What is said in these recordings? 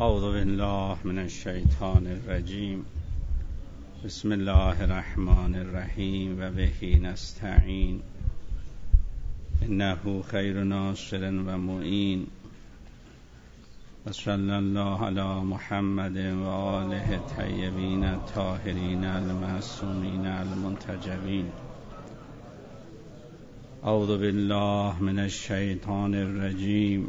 اعوذ بالله من الشیطان الرجیم. بسم الله الرحمن الرحیم و به نستعین. انه خیر ناصر و معین. و صلی الله علی محمد و آله الطیبین الطاهرین المعصومین المنتجبین. اعوذ بالله من الشیطان الرجیم.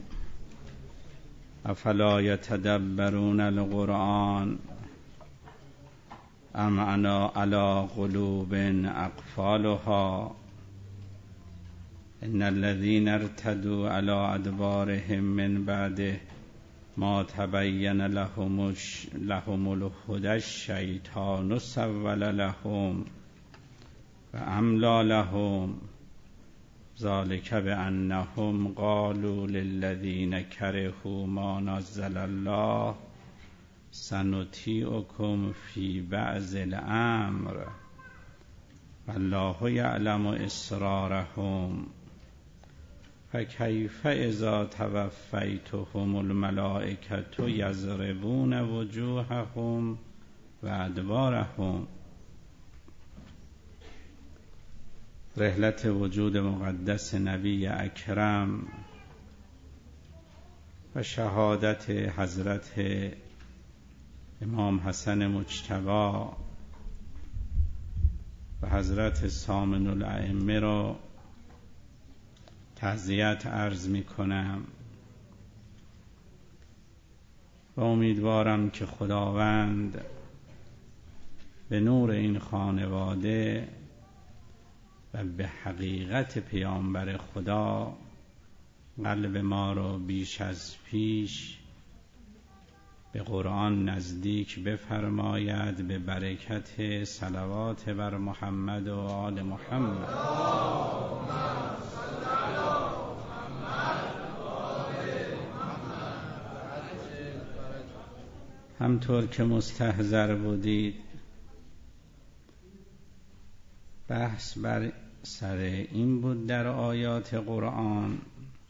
افلا یتدبرون القرآن ام علی قلوب اقفالها. ان الذين ارتدوا على ادبارهم من بعد ما تبین لهم الهدى الشیطان سول لهم و املی لهم ذلك بأنهم قالوا للذين كرهوا ما نزل الله سنطيعكم في بعض الأمر والله يعلم إسرارهم فكيف إذا توفيتهم الملائكة يضربون وجوههم وأدبارهم. رحلت وجود مقدس نبی اکرم و شهادت حضرت امام حسن مجتبی و حضرت ثامن الائمه را تعزیت عرض می کنم و امیدوارم که خداوند به نور این خانواده و به حقیقت پیامبر خدا قلب ما را بیش از پیش به قرآن نزدیک بفرماید به برکت صلوات بر محمد و آل محمد. همطور که مستحضر بودید بحث بر سر این بود در آیات قرآن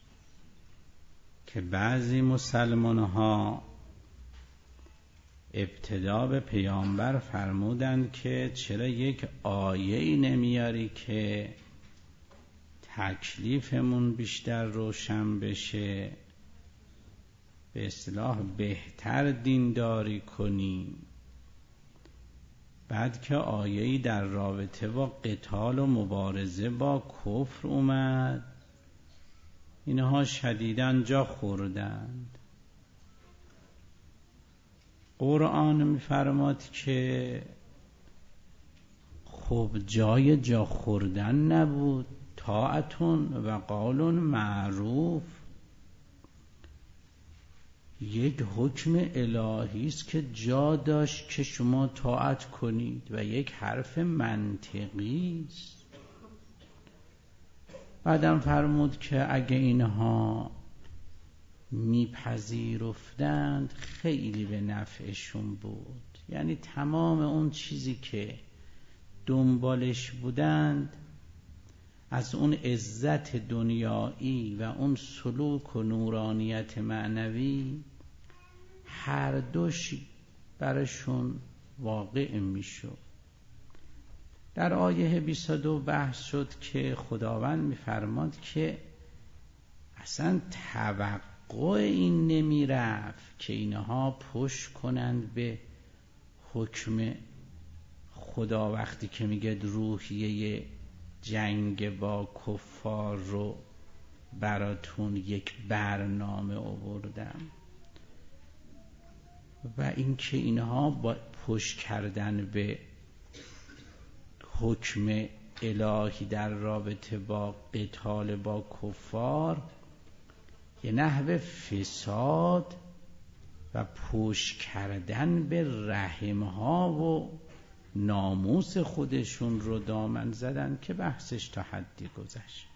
که بعضی مسلمان ها ابتدا به پیامبر فرمودند که چرا یک آیه‌ای نمیاری که تکلیفمون بیشتر روشن بشه، به اصطلاح بهتر دینداری کنیم. بعد که آیه‌ای در رابطه با قتال و مبارزه با کفر اومد، اینها شدیداً جا خوردند. قرآن می‌فرماد که خب جای جا خوردن نبود، طاعتون و قول معروف یک حکم الهی است که جا داشت که شما طاعت کنید و یک حرف منطقی است. بعدم فرمود که اگه اینها میپذیرفتند خیلی به نفعشون بود. یعنی تمام اون چیزی که دنبالش بودند از اون عزت دنیایی و اون سلوک و نورانیت معنوی هر دوش برشون واقع میشد. در آیه 22 بحث شد که خداوند میفرماد که اصلا توقع این نمیرفت که اینها پشت کنند به حکم خدا وقتی که میگه روحیه جنگ با کفار رو براتون یک برنامه آوردم و اینکه اینها با پشت کردن به حکم الهی در رابطه با قتال با کفار یه نحو فساد و پشت کردن به رحمها و ناموس خودشون رو دامن زدن که بحثش تا حدی گذشت.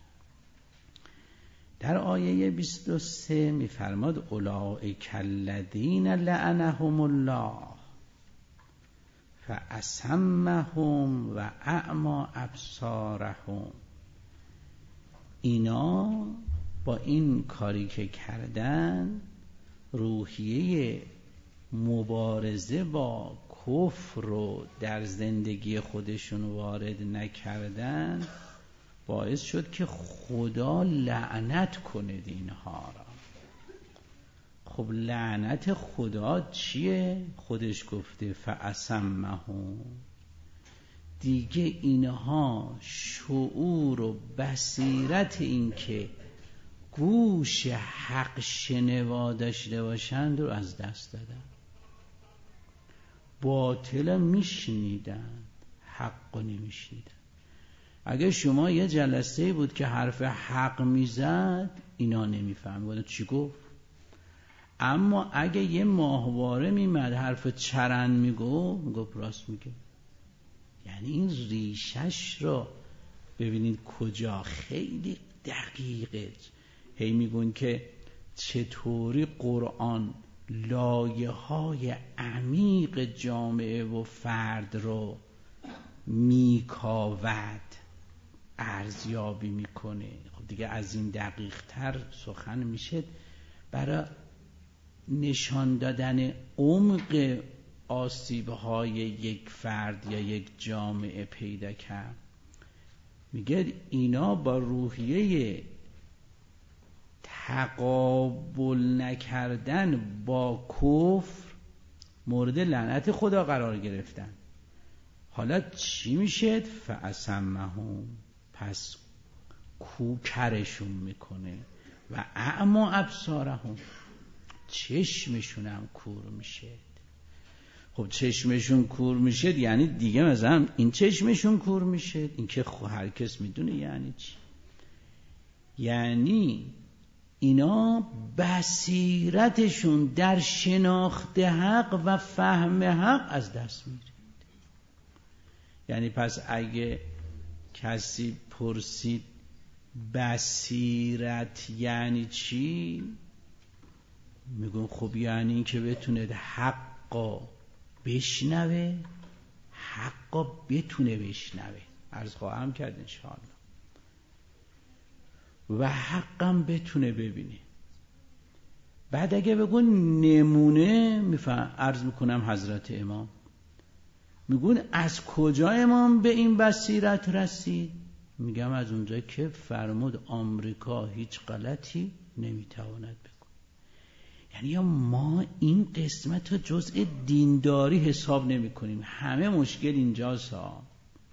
در آیه 23 میفرماد اولئک الذین لعنهم الله فاصمهم و اعمی ابصارهم. اینا با این کاری که کردن روحیه مبارزه با کفر رو در زندگی خودشون وارد نکردن باعث شد که خدا لعنت کنه اینها را. خب لعنت خدا چیه؟ خودش گفته فأسمهم. دیگه اینها شعور و بصیرت این که گوش حق شنوا داشته باشند رو از دست دادن. باطل میشنیدن، حق رو نمیشنیدن. اگه شما یه جلسه بود که حرف حق میزد اینا نمیفهمیدن چی گفت، اما اگه یه ماهواره میمد حرف چرند میگفت راست میگه. یعنی این ریشش رو ببینید کجا خیلی دقیقه. هی میگن که چطوری قرآن لایه های عمیق جامعه و فرد رو میکاود، ارزیابی میکنه. خب دیگه از این دقیق تر سخن میشه برای نشان دادن عمق آسیب‌های یک فرد یا یک جامعه پیدا کرد. میگه اینا با روحیه تقابل نکردن با کفر مورد لعنت خدا قرار گرفتن. حالا چی میشه؟ فأسمهم، پس کوکرشون میکنه و اعمی ابصارهم، چشمشون هم کور میشه. خب چشمشون کور میشه یعنی دیگه مثلا این چشمشون کور میشه، این که هر کس میدونه یعنی چی. یعنی اینا بصیرتشون در شناخت حق و فهم حق از دست میره. یعنی پس اگه کسی پرسید بصیرت یعنی چی، میگن خب یعنی این که بتونه حقا بشنوه، حقا بتونه بشنوه، عرض خواهم کرد انشاءالله، و حقم بتونه ببینه. بعد اگه بگن نمونه عرض میکنم حضرت امام میگن از کجا امام به این بصیرت رسید؟ میگم از اونجا که فرمود آمریکا هیچ غلطی نمیتواند بکن. یعنی ما این قسمت رو جزء دینداری حساب نمی کنیم. همه مشکل اینجاست ها.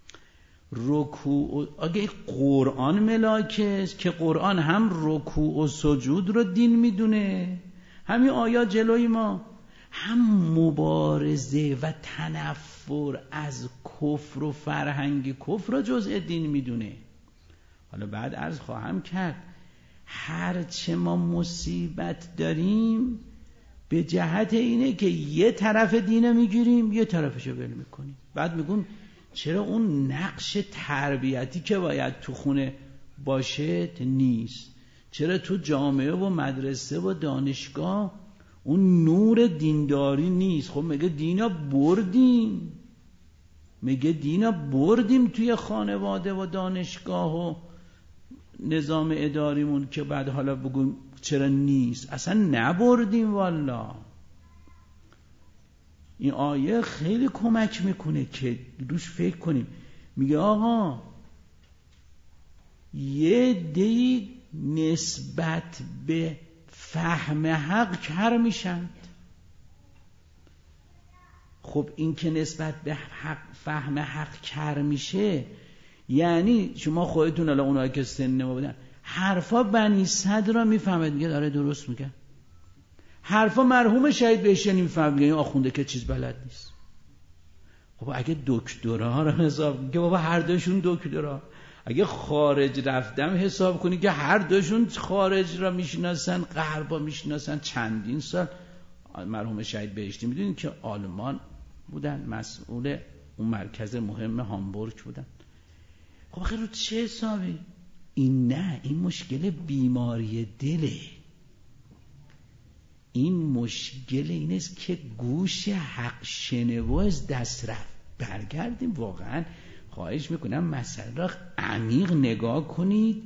رکوع اگه قرآن ملاکه است که قرآن هم رکوع و سجود رو دین میدونه، همین آیات جلوی ما، هم مبارزه و تنفر از کفر و فرهنگ کفر رو جزء دین میدونه. حالا بعد عرض خواهم کرد هرچه ما مصیبت داریم به جهت اینه که یه طرف دینو میگیریم یه طرفشو ول میکنیم. بعد میگون چرا اون نقش تربیتی که باید تو خونه باشه نیست؟ چرا تو جامعه و مدرسه و دانشگاه اون نور دینداری نیست؟ خب میگه دینا بردیم، میگه دینا بردیم توی خانواده و دانشگاه و نظام اداریمون، که بعد حالا بگویم چرا نیست؟ اصلا نبردیم. والا این آیه خیلی کمک میکنه که روش فکر کنیم. میگه آقا یه دی نسبت به فهم حق کر میشن. خب این که نسبت به فهم حق کر میشه یعنی شما خودتون الان اونایی که سن ما بودن حرفا بنی صدر را میفهمید، میگه داره درست میگه. حرفا مرحوم شهید بهشتی نمیفهمید، میگه این آخونده که چیز بلد نیست. خب اگه دکترا رو حساب کنی که بابا هر دوشون دکترا، اگه خارج رفتم حساب کنی که هر دوشون خارج را میشناسن، غربا میشناسن. چندین سال مرحوم شهید بهشتی میدونید که آلمان بودن، مسئول اون مرکز مهم هامبورگ بودن. خب آخه رو چه حسابی؟ این نه، این مشکل بیماری دله. این مشکل این است که گوش حق شنوا از دست رفت. برگردیم واقعا خواهش میکنم مسئله را عمیق نگاه کنید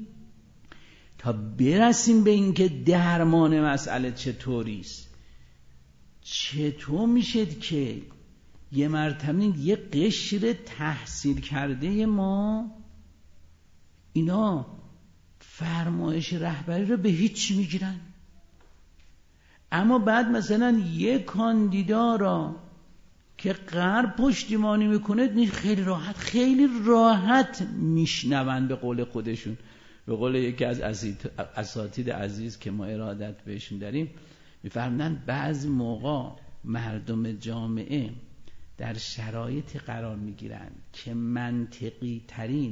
تا برسیم به این که درمان مسئله چطوری است. چطور میشه که یه مرتبه یه قشر تحصیل کرده ما اینا فرمایش رهبری رو به هیچ میگیرن، اما بعد مثلا یه کاندیدا را که غرب پشتیبانی میکنه خیلی راحت میشنون به قول خودشون، به قول یکی از اساتید عزیز که ما ارادت بهشون داریم میفرمودن بعضی موقع مردم جامعه در شرایط قرار میگیرن که منطقی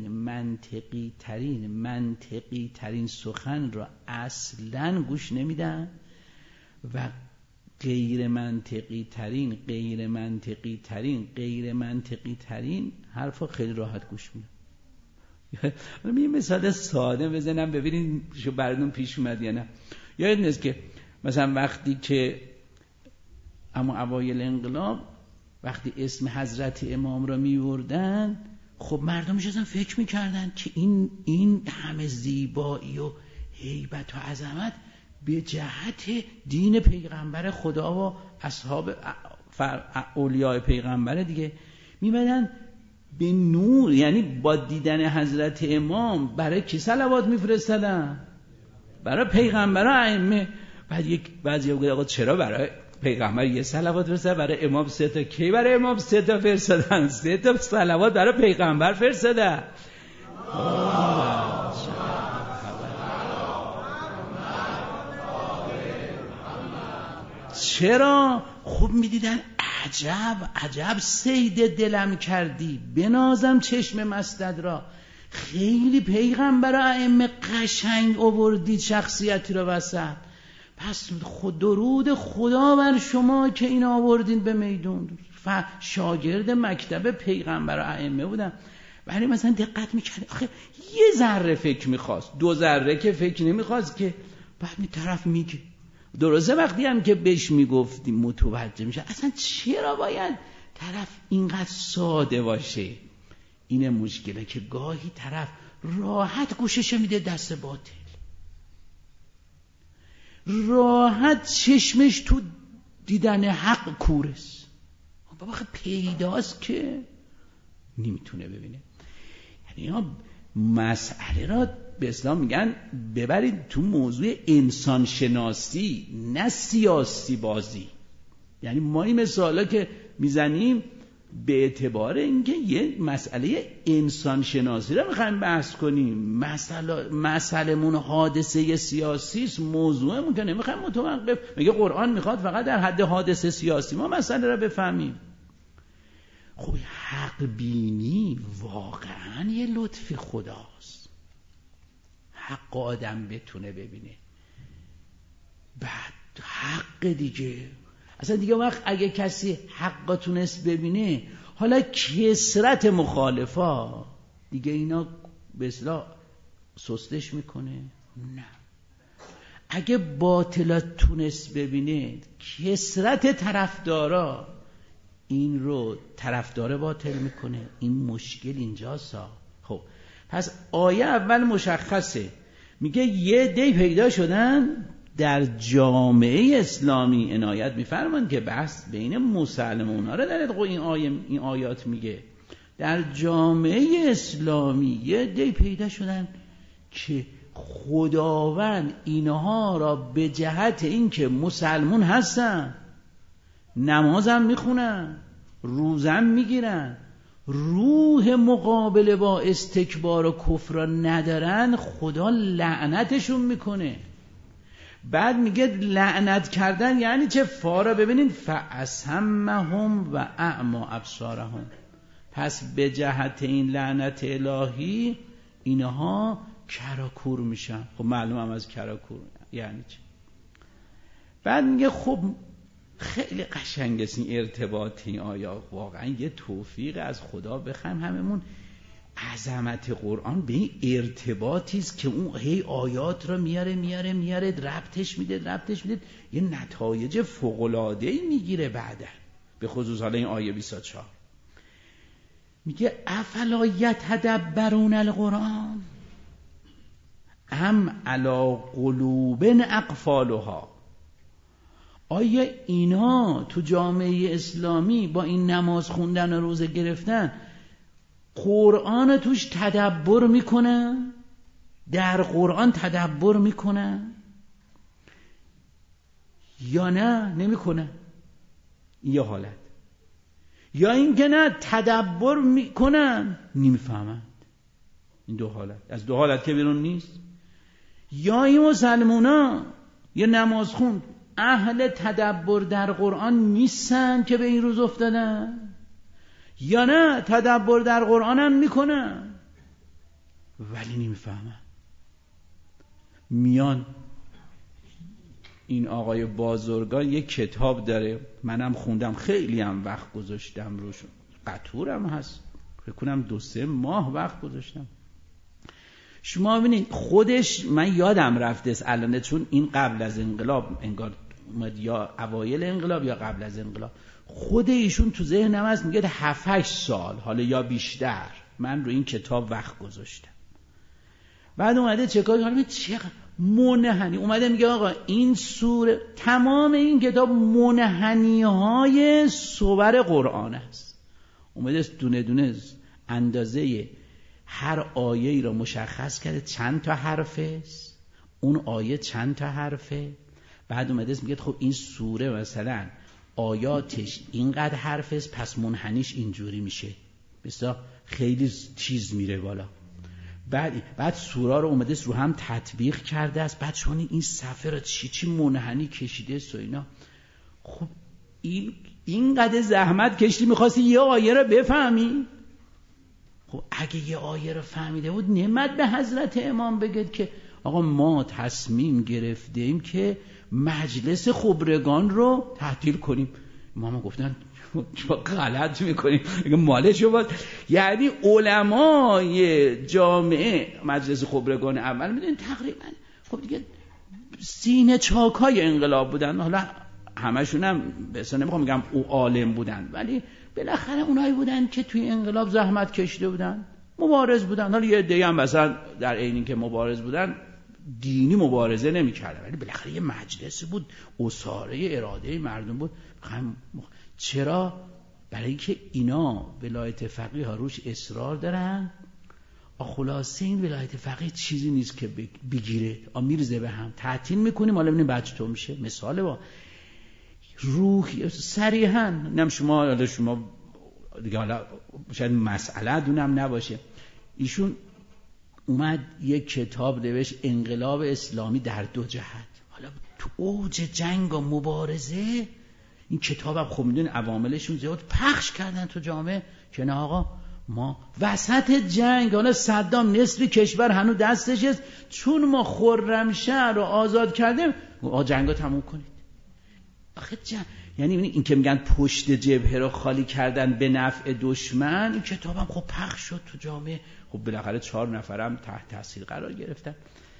ترین سخن را اصلاً گوش نمیدن و غیر منطقی ترین حرفا خیلی راحت گوش میدن. یه مثال ساده بزنم ببینید شو براتون پیش اومد یا نه. یاد نیست که مثلا وقتی که اما اوایل انقلاب وقتی اسم حضرت امام را میوردن، خب مردم میشدن فکر میکردن که این همه زیبایی و هیبت و عظمت به جهت دین پیغمبر خدا و اصحاب اولیاء پیغمبر دیگه. میمدن به نور، یعنی با دیدن حضرت امام برای کی صلوات میفرستادن؟ برای پیغمبر و ائمه. بعد بعضی گفت آقا چرا برای پیغمبر یه صلوات فرستادن، برای امام 3 تا؟ کی برای امام 3 تا فرستادن؟ 3 تا صلوات برای پیغمبر فرستادن. چرا؟ خب میدیدن عجب سید دلم کردی، بنازم چشم مسدد را، خیلی پیغمبر و ائمه قشنگ آوردید شخصیتی را وسط، پس درود خدا بر شما که این آوردین به میدون. شاگرد مکتب پیغمبر و ائمه بودم، ولی مثلا دقت میکرد آخه یه ذره فکر میخواست، 2 ذره که فکر نمیخواست که. بعد طرف میگه درسته وقتی هم که بهش میگفتیم متوجه میشه اصلا چرا باید طرف اینقدر ساده باشه. این مشکله که گاهی طرف راحت گوشش میده دست باطل، راحت چشمش تو دیدن حق کورس، بابا پیداست که نمیتونه ببینه. یعنی مسئله را به اسلام میگن ببرید تو موضوع انسان شناسی، نه سیاسی بازی. یعنی ما این مثالا که میزنیم به اعتبار اینکه یه مسئله انسان شناسی رو میخوایم بحث کنیم. مسئله‌مون حادثه سیاسی است، موضوعمون که نمیخوایم متوقف. میگه قرآن میخواد فقط در حد حادثه سیاسی ما مسئله رو بفهمیم. خب حق بینی واقعا یه لطف خداست، حق آدم بتونه ببینه. بعد حق دیگه اصلا دیگه وقت اگه کسی حق تونست ببینه، حالا کثرت مخالفا دیگه اینا به اصطلاح سستش میکنه؟ نه. اگه باطلات تونست ببینه، کثرت طرفدارا این رو طرفدار باطل میکنه. این مشکل اینجاست. خب پس آیه اول مشخصه، میگه یه عده پیدا شدن در جامعه اسلامی. عنایت میفرمان که بحث بین مسلمان‌ها رو در این آیات میگه. در جامعه اسلامی یه عده پیدا شدن که خداوند اینها را به جهت اینکه مسلمون هستن، نمازم میخونن، روزم میگیرن، روح مقابله با استکبار و کفر را ندارن، خدا لعنتشون میکنه. بعد میگه لعنت کردن یعنی چه؟ فارا ببینید فاسمهم و اعمی ابصارهم. پس به جهت این لعنت الهی اینها کراکور میشن. خب معلوم هم از کراکور یعنی چه. بعد میگه خب خیلی قشنگ است این ارتباط این آیا، واقعا یه توفیق از خدا بخوایم هممون. عظمت قرآن به این ارتباطی است که اون هی آیات را میاره ربطش میده یه نتایج فوق‌العاده‌ای میگیره بعداً. به خصوص حالا این آیه 24 میگه افلا یتدبرون القرآن ام علی قلوب اقفالها. آیا اینا تو جامعه اسلامی با این نماز خوندن و روزه گرفتن قرآن توش تدبر میکنن؟ در قرآن تدبر میکنن یا نه نمیکنن؟ یه حالت. یا اینکه نه تدبر میکنن نمیفهمند. این دو حالت، از دو حالت که بیرون نیست. یا این مسلمونا یه نماز خوند اهل تدبر در قرآن نیستن که به این روز افتادن، یا نه تدبر در قرآن هم میکنن ولی نمیفهمن. میان این آقای بازرگان یک کتاب داره، منم خوندم، خیلی هم وقت گذاشتم روش، قطورم هست، فکر کنم 2-3 ماه وقت گذاشتم. شما ببینید خودش، من یادم رفته الان چون این قبل از انقلاب انگار اومد، یا اوایل انقلاب یا قبل از انقلاب، خود ایشون تو ذهنم هست میگه 7-8 سال حالا یا بیشتر من رو این کتاب وقت گذاشتم. بعد اومده چکار کنه، چقدر منحنی اومده میگه آقا این سوره، تمام این کتاب منحنی های صور قرآن است. اومده دونه دونه اندازه هر آیه ای را مشخص کرده، چند تا حرفه، اون آیه چند تا حرفه. بعد اومده میگه خب این سوره مثلا آیاتش اینقدر حرفه، پس منحنیش اینجوری میشه، بسیار خیلی چیز میره بالا. بعد سورا رو اومده رو هم تطبیق کرده است. بعد چون این صفحه رو چی منحنی کشیده است و اینا. خب اینقدر زحمت کشیدی میخواستی یه آیه رو بفهمی؟ خب اگه یه آیه رو فهمیده بود نعمت به حضرت امام بگید که آقا ما تصمیم گرفتیم که مجلس خبرگان رو تعطیل کنیم. امام گفتن غلط میکنیم، مالشو باز. یعنی علمای جامعه مجلس خبرگان اول میدونید تقریبا خب دیگه سینه چاکای انقلاب بودن. حالا همشون هم بسا نمیخوام بگم او عالم بودن، ولی بالاخره اونایی بودن که توی انقلاب زحمت کشیده بودن، مبارز بودن. حالا یه عده‌ای هم مثلا در عین اینکه مبارز بودن دینی مبارزه نمی‌کردن، ولی بالاخره یه مجلس بود، اساره اراده مردم بود. چرا؟ برای اینکه اینا ولایت فقیه ها روش اصرار دارن. خلاصه این ولایت فقیه چیزی نیست که بگیره میرزه به هم تعطیل میکنیم حالا ببینیم بعد چطور میشه. مثال با روح صریحا نم شما دیگه حالا شاید مسئله دونم نباشه، ایشون اومد یک کتاب نوشت انقلاب اسلامی در 2 جهت. حالا تو اوج جنگ و مبارزه این کتابم خب میدونی عواملشون زیاد پخش کردن تو جامعه که نه آقا ما وسط جنگ، حالا صدام نصف کشور هنوز دستش است، چون ما خرمشهر رو آزاد کردیم جنگا تموم کنید. آخه یعنی این که میگن پشت جبهه رو خالی کردن به نفع دشمن، این کتابم خب پخش شد تو جامعه. خب بالاخره 4 نفرم تحت تاثیر قرار گرفتن.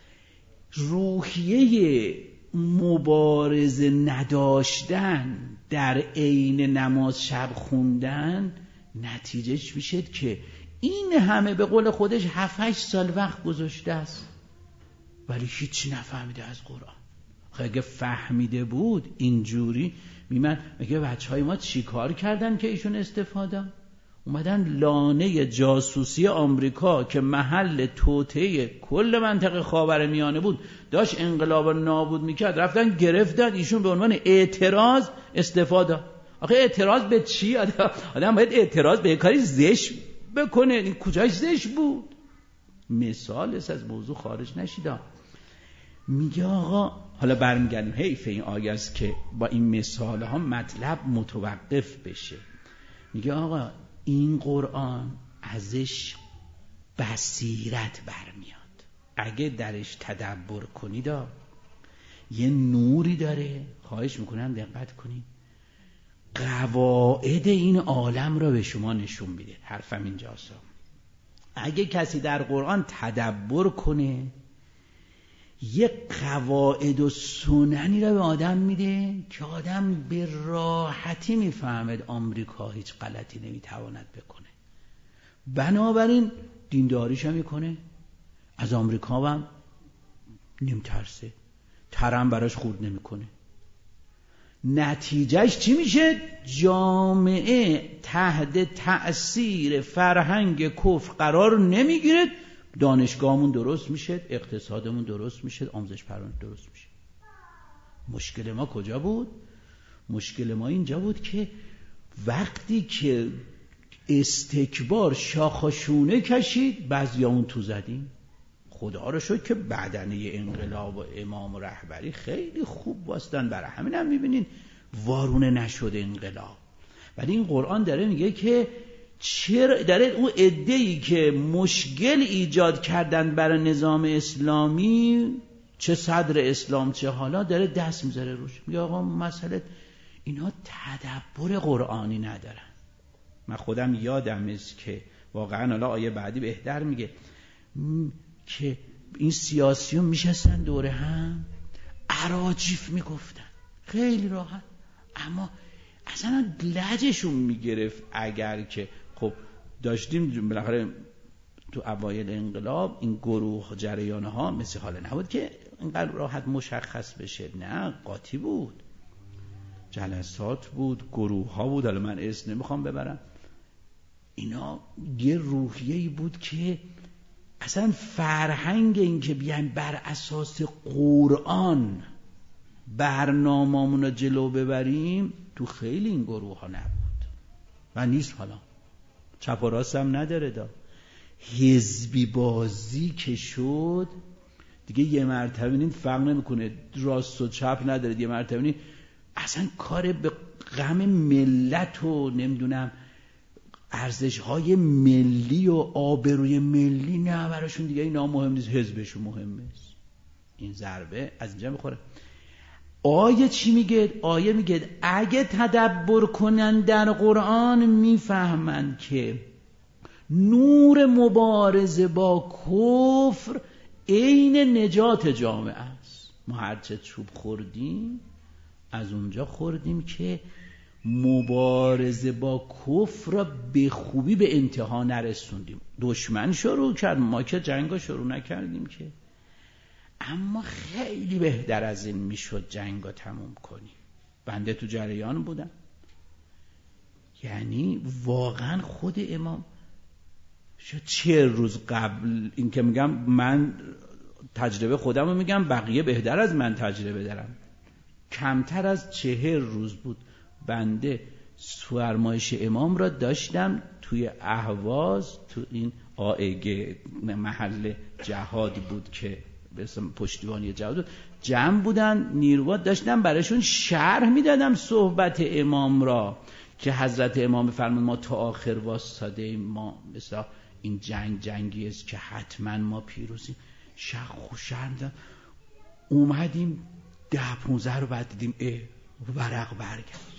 روحیه مبارزه نداشتن در عین نماز شب خوندن نتیجهش میشه که این همه به قول خودش 7-8 سال وقت گذاشته است ولی هیچی نفهمیده از قرآن. اگه فهمیده بود اینجوری میگه بچهای ما چی کار کردن که ایشون استفاده اومدن لانه جاسوسی آمریکا که محل توطئه کل منطقه خاورمیانه بود داشت انقلاب رو نابود میکرد، رفتن گرفتن ایشون به عنوان اعتراض استفاده. آخه اعتراض به چی؟ آدم باید اعتراض به کاری زشت بکنه. این کجاش زشت بود؟ مثال است، از موضوع خارج نشیدم. میگه آقا حالا برمیگردیم حیف این آیه است که با این مثال ها مطلب متوقف بشه. میگه آقا این قرآن ازش بصیرت برمیاد اگه درش تدبر کنید. یه نوری داره، خواهش میکنم دقت کنید، قواعد این عالم رو به شما نشون میده. حرفم اینجاست، اگه کسی در قرآن تدبر کنه یه قواعد و سننی رو به آدم میده که آدم به راحتی میفهمد آمریکا هیچ غلطی نمیتواند بکنه. بنابراین دینداریش هم میکنه، از آمریکا هم نمیترسه، ترم براش خورد نمیکنه. نتیجهش چی میشه؟ جامعه تحت تأثیر فرهنگ کفر قرار نمیگیره، دانشگاهمون درست میشه، اقتصادمون درست میشه، آموزش پرورش درست میشه. مشکل ما کجا بود؟ مشکل ما اینجا بود که وقتی که استکبار شاخشونه کشید بعضی اون تو زدیم. خدا رو شد که بدنه انقلاب و امام و رهبری خیلی خوب باستن، برای همین هم میبینین وارونه نشد انقلاب. ولی این قرآن داره میگه که چرا داره اون عده‌ای که مشکل ایجاد کردن برای نظام اسلامی، چه صدر اسلام چه حالا، داره دست میذاره روش. میگه آقا مسئله اینا تدبر قرآنی ندارن. من خودم یادم است که واقعا حالا آیه بعدی بهتر میگه که این سیاسیون میشستن دوره هم اراجیف میگفتن خیلی راحت، اما اصلا لجشون میگرفت. اگر که خب داشتیم بالاخره تو اوایل انقلاب این گروه جریانه ها مثل حالا نبود که اینقدر راحت مشخص بشه، نه قاطی بود، جلسات بود، گروه ها بود، حالا من اسم نمیخوام ببرم. اینا یه روحیه‌ای بود که اصلا فرهنگ این که بیایم بر اساس قرآن برنامه‌مون رو جلو ببریم تو خیلی این گروه ها نبود و نیست. حالا چپ و راست هم نداره، دا حزبی بازی که شد دیگه یه مرتبه ببینید فرق نمیکنه راست و چپ نداره، یه مرتبه ببینید اصلا کار به غم ملت و نمیدونم ارزش‌های ملی و آبروی ملی نه براشون دیگه اینا مهم نیست، حزبشون مهمه. این ضربه از اینجا میخوره. آیه چی میگه؟ آیه میگه اگه تدبر کنن در قرآن میفهمن که نور مبارزه با کفر عین نجات جامعه است. ما هرچه چوب خوردیم از اونجا خوردیم که مبارزه با کفر را به خوبی به انتها نرسوندیم. دشمن شروع کرد، ما که جنگا شروع نکردیم که، اما خیلی بهتر از این میشد جنگا تموم کنیم. بنده تو جریان بودم. یعنی واقعا خود امام شاید 40 روز قبل این که میگم، من تجربه خودم رو میگم، بقیه بهتر از من تجربه دارم، کمتر از 40 روز بود بنده فرمایش امام را داشتم توی اهواز، تو این آئگ محل جهاد بود که به اسم پشتیبانی جهاد بود، جمع بودن نیروات، داشتم براشون شرح میدادم صحبت امام را که حضرت امام فرمود ما تا آخر واسطاده ایم، ما مثلا این جنگی است که حتما ما پیروزیم. شرح دادم. اومدیم 10-15 رو بعد دیدیم ورق برگشت.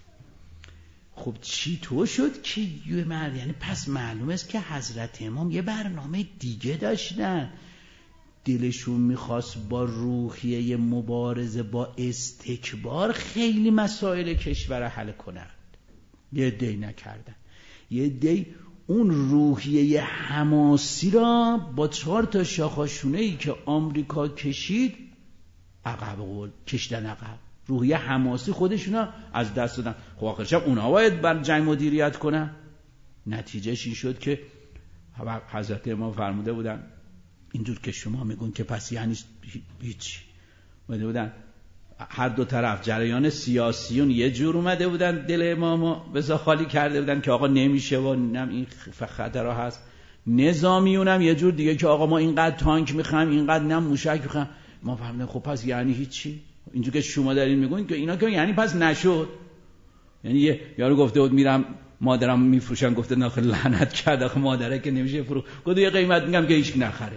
خب چی تو شد که یعنی پس معلوم است که حضرت امام یه برنامه دیگه داشتن، دلشون میخواست با روحیه مبارزه با استکبار خیلی مسائل کشور حل کنند. یه دی نکردن، یه دی اون روحیه حماسی را با 4 تا شاخشونه‌ای که آمریکا کشید عقب کشیدن عقب. روحیه حماسی خودشونا از دست دادن. خب آخرش اونا باید بر جنگ مدیریت کنن. نتیجهش این شد که حضرت امام فرموده بودن اینجور که شما میگون که پس یعنی هیچ. اومده بودن هر دو طرف جریان سیاسیون یه جور اومده بودن دل امامو بزا خالی کرده بودن که آقا نمیشه و نم این خطرها هست، نظامیونم یه جور دیگه که آقا ما اینقدر تانک میخوایم، اینقدر نم موشک میخوایم. ما فهمیدیم خب پس یعنی هیچی. اینجور که شما دارین میگون که اینا که یعنی پس نشد. یعنی یه یارو گفته بود میرم مادرم میفروشن، گفته نه خیلی لعنت کرد آخه مادره که نمیشه فرو، گفت یه قیمت میگم که هیچ نخره.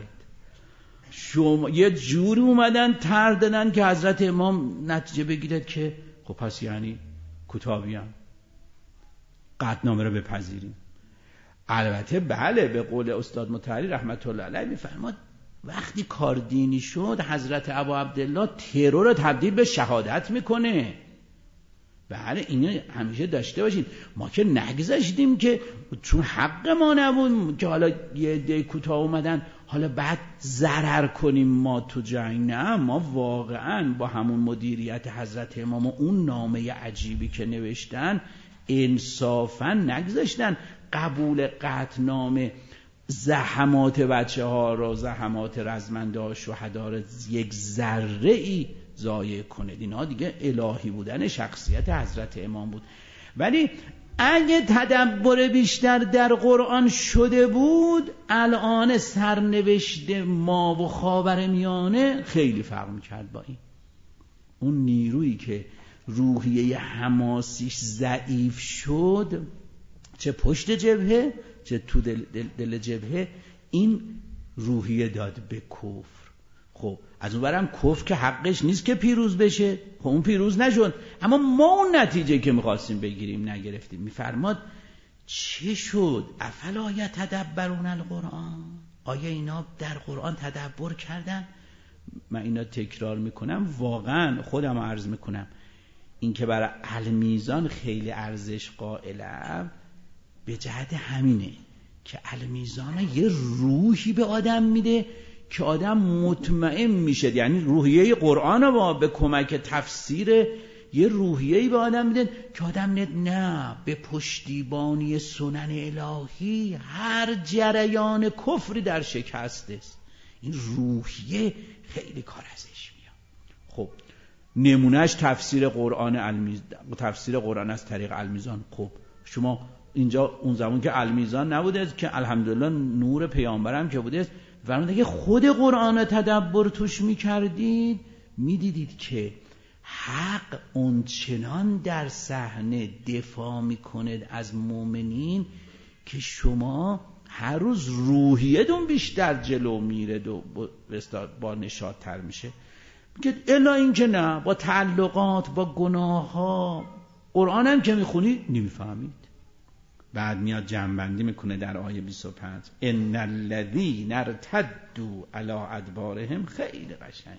شما یه جوری اومدن تر دادن که حضرت امام نتیجه بگیرد که خب پس یعنی کتابیان قطعنامه رو بپذیریم. البته بله، به قول استاد مطهری رحمت الله علیه میفرماد وقتی کار دینی شد حضرت ابا عبدالله ترور رو تبدیل به شهادت میکنه. بله اینو همیشه داشته باشین. ما که نگذاشتیم که چون حق ما نبود که حالا یه عده کوتاه اومدن حالا بعد ضرر کنیم ما تو جنگ. نه، ما واقعا با همون مدیریت حضرت امام و اون نامه عجیبی که نوشتن انصافا نگذاشتن قبول قطعنامه زحمات بچه ها را، زحمات رزمنده ها شهدا را یک ذره ای ضایع کنه. اینا دیگه الهی بودن شخصیت حضرت امام بود. ولی اگه تدبر بیشتر در قرآن شده بود الان سرنوشت ما و خاورمیانه خیلی فرق می‌کرد با این. اون نیرویی که روحیه حماسیش ضعیف شد، چه پشت جبهه چه تو دل جبهه، این روحیه داد به کفر. خب از اون برم کفر که حقش نیست که پیروز بشه، خب اون پیروز نشد، اما ما اون نتیجه که میخواستیم بگیریم نگرفتیم. میفرماد چه شد؟ افلا یتدبرون القرآن، آیا اینا در قرآن تدبر کردن؟ من اینا تکرار میکنم، واقعا خودم عرض میکنم، این که برای المیزان خیلی ارزش قائلم به جهت همینه که المیزان یه روحی به آدم میده که آدم مطمئن میشه. یعنی روحیه قرآن رو به کمک تفسیر یه روحیه‌ای به آدم میده که آدم نه به پشتیبانی سنن الهی هر جریان کفری در شکست است. این روحیه خیلی کار ازش میاد. خب نمونهش تفسیر قرآن تفسیر قرآن از طریق المیزان. خب شما اینجا اون زمان که المیزان نبوده که الحمدلله نور پیامبرم که بوده، فرمود اگه خود قرآن تدبر توش میکردید میدیدید که حق اونچنان در صحنه دفاع میکنه از مؤمنین که شما هر روز روحیتون بیشتر جلو میره و با نشاط تر میشه. که الا این که نه، با تعلقات با گناه ها قرآن هم که میخونید نمیفهمید. بعد میاد جمع‌بندی میکنه در آیه 25 ان الذین ارتدوا علی ادبارهم، خیلی قشنگ،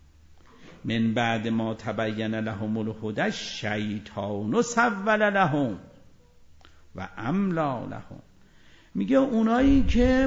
من بعد ما تبین لهم الهدی الشیطان سول لهم و املا لهم. میگه اونایی که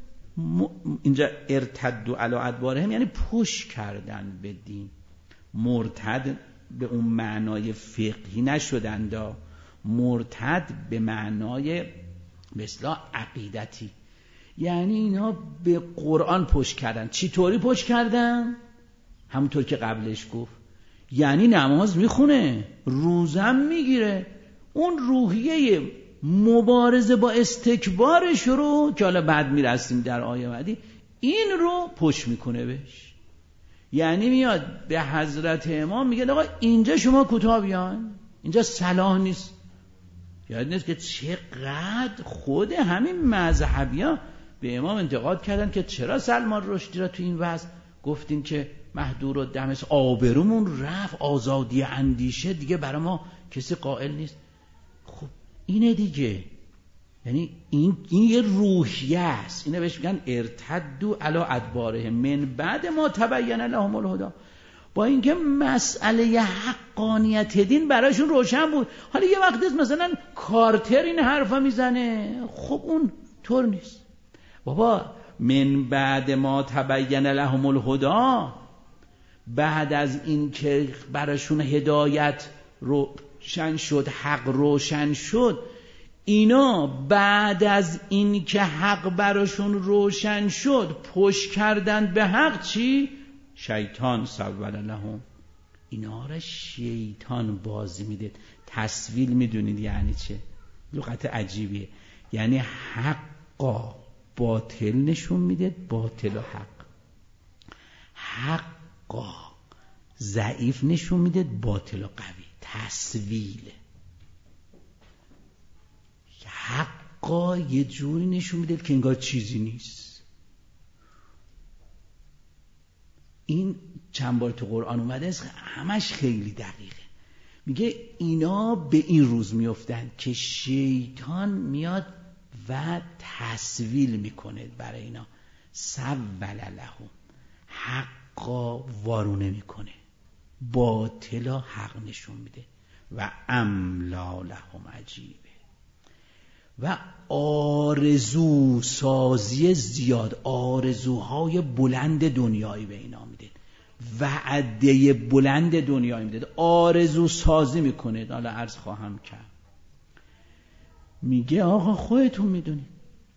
اینجا ارتدوا علی ادبارهم یعنی پشت کردن به دین، مرتد به اون معنای فقهی نشدند، مرتد به معنای مثلا عقیدتی، یعنی اینا به قرآن پشت کردن. چی طوری پشت کردن؟ همونطور که قبلش گفت، یعنی نماز میخونه، روزم میگیره، اون روحیه مبارزه با استکبارش رو که حالا بعد میرسیم در آیه بعدی، این رو پشت میکنه بهش. یعنی میاد به حضرت امام میگه آقا اینجا شما کوتاه بیان، اینجا صلاح نیست. یاد نیست که چقدر خود همین مذهبی‌ها به امام انتقاد کردن که چرا سلمان رشدی را تو این وضع گفتین که مهدور و دمس، آبرومون رفت، آزادی اندیشه دیگه برای ما کسی قائل نیست. خب اینه دیگه، یعنی این یه روحیه است. اینه بهش میگن ارتدوا علی ادبارهم من بعد ما تبین لهم الهدی. با اینکه مسئله حقانیت دین براشون روشن بود، حالا یه وقتی مثلا کارتر این حرفا میزنه، خب اون طور نیست. بابا من بعد ما تبین لهم الهدی، بعد از این که براشون هدایت روشن شد، حق روشن شد، اینا بعد از این که حق براشون روشن شد پشت کردن به حق. چی؟ شیطان سول لهم، اینا را شیطان بازی میده. تسویل میدونید یعنی چه؟ لغت عجیبیه، یعنی حقا باطل نشون میده، باطل و حقا ضعیف نشون میده، باطل و قوی. تسویل حقا یه جوری نشون میده که انگار چیزی نیست. این چند بار تو قرآن اومده است، همش خیلی دقیقه. میگه اینا به این روز میافتن که شیطان میاد و تسویل میکنه برای اینا، سول لهم، حقا وارونه میکنه، باطل و حق نشون میده. و املا لهم عجیبه. و آرزو سازی زیاد، آرزوهای بلند دنیایی به اینا میده، وعده بلند دنیایی میده، آرزو سازی میکنه. حالا عرض خواهم کرد، میگه آقا خودتون میدونید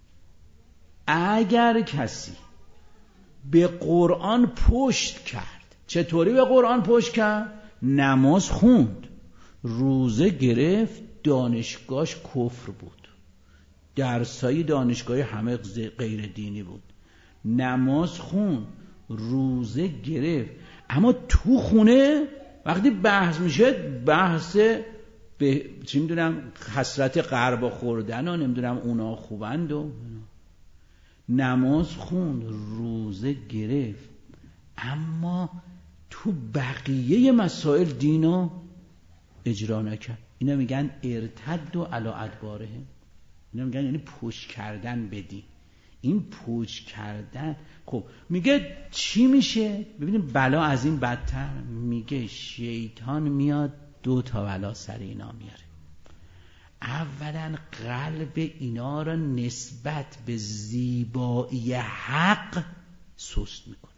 اگر کسی به قرآن پشت کرد، چطوری به قرآن پشت کرد؟ نماز خوند، روزه گرفت، دانشگاهش کفر بود، درسای دانشگاهی همه غیر دینی بود، نماز خوند، روزه گرفت، اما تو خونه وقتی بحث میشه بحث به چی میدونم حسرت غربا خوردن و نمیدونم اونا خوبند و نماز خوند، روزه گرفت، اما تو بقیه مسائل دینو اجرا نکرد. اینا میگن ارتد و علی ادبارهم، اینا میگن یعنی پشت کردن به دین. این پشت کردن، خب میگه چی میشه؟ ببینیم بلا از این بدتر. میگه شیطان میاد 2 تا بلا سر اینا میاره. اولا قلب اینا را نسبت به زیبایی حق سست میکنه،